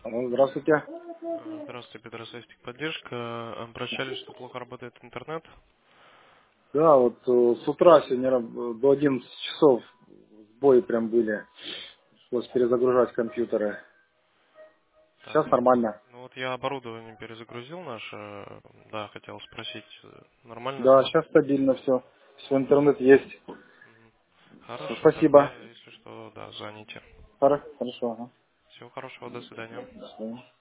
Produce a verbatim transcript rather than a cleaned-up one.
Алло, здравствуйте. Э, Здравствуйте, Петр Состик. Поддержка. Обращались, что плохо работает интернет. Да, вот э, с утра сегодня раб- до одиннадцати часов сбои прям были. Пришлось перезагружать компьютеры. Сейчас Так. нормально. Ну вот я оборудование перезагрузил наше. Да, хотел спросить, э, нормально Да, стало? сейчас стабильно все. Все, интернет есть. Мгм. Всё, Хорошо, тогда, спасибо. если что, да, звоните. Хоро- Хорошо. Ага. Всего хорошего, до свидания. До свидания.